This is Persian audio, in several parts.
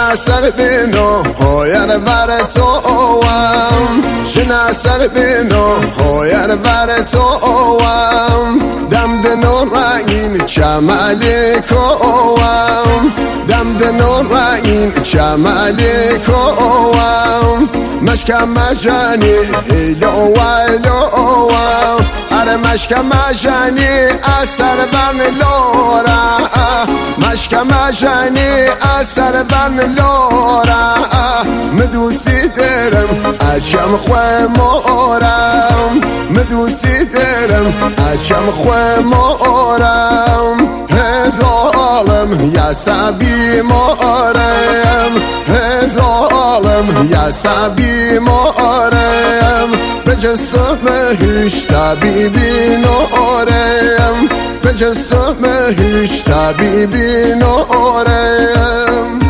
سر بینو خویر بر توام شنا سر بینو خویر بر توام دم دنو رنگین چمالی کوام دم دنو رنگین چمالی کوام مشکم مجانی هیلو ویلو اره مشکم مجانی اثر بن لورا مشکم مجانی اثر بن لورا مدوسی درم اچم خواه مورم مدوسی درم اچم خواه مورم ظالم یا سبی مورم ظالم یا سبی مورم بجستم هیچ طبیبی نورم بجستم هیچ طبیبی نورم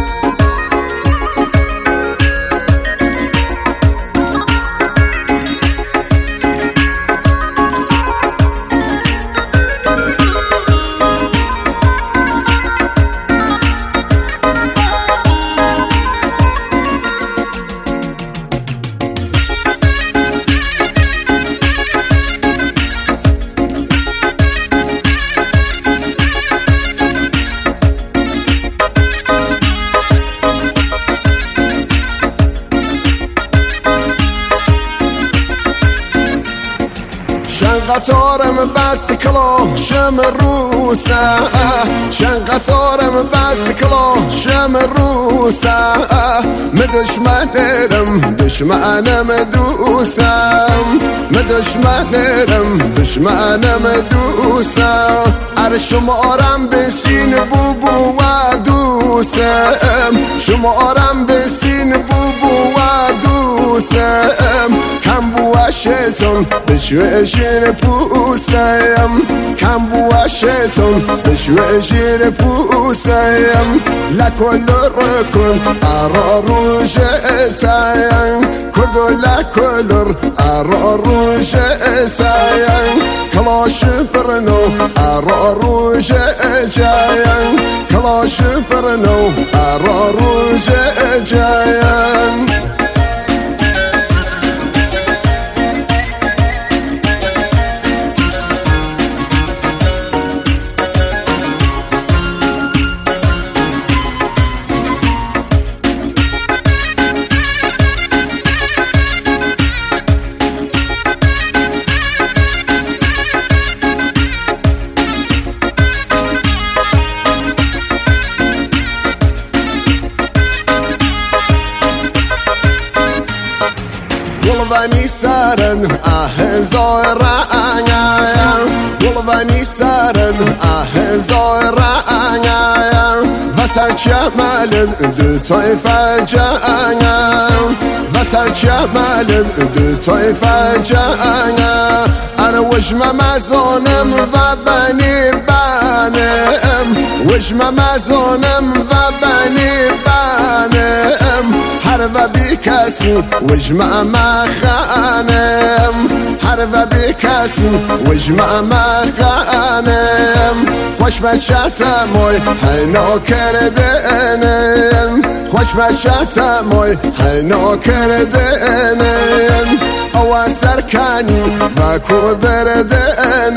قطارم بس کلا شم روسا شن قطارم بس کلا شم روسا مدشمنرم دشمنم دوسم مدشمنرم دشمنم دوسم ار شمارم بسین بوبو و دوسم شمارم بسین بوبو و دوسم کم بو شیطان بشوشین پوسم کم بو شیطان بشوشین پوسم لکل رکن ارا روشتایم کردو لکل ارا روشتایم کلاش برنو ارا روشتایم کلاش برنو ارا روشتایم ولوانی سرن زایر ولوانی سرن زایر وسر چمل دو تای فجعن وسر چمل دو تای فجعن اره وشم مزانم و بنی بنم وشم مزانم و بنی بنم هر و بی کسی وجمع ما خانم هر و بی کسی وجمع ما خانم خوش بچه موی هنو کردنم خوش بچه موی هنو کردنم او سرکانی باکو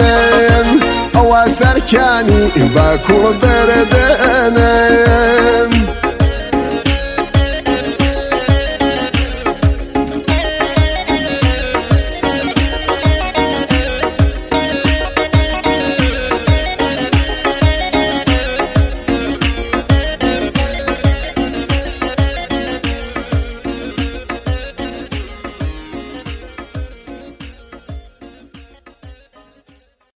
بردنم او سرکانی باکو بردنم